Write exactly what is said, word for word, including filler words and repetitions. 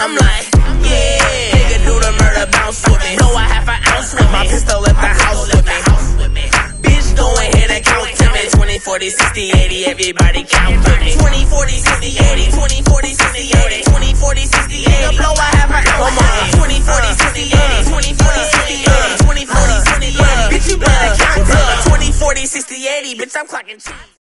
I'm like, yeah, nigga do the murder bounce with me. Know I have an ounce with my pistol at the house with me. Bitch, go ahead and count to me. twenty, forty, sixty, eighty, everybody count with me. twenty, forty, sixty, eighty, twenty, forty, sixty, eighty, twenty, forty, sixty, eighty. Blow, I have an ounce with me. twenty, forty, sixty, eighty, twenty, forty, sixty, eighty, twenty, forty, sixty, eighty. Bitch, you better count to me. twenty, forty, sixty, eighty, bitch, I'm clocking cheese.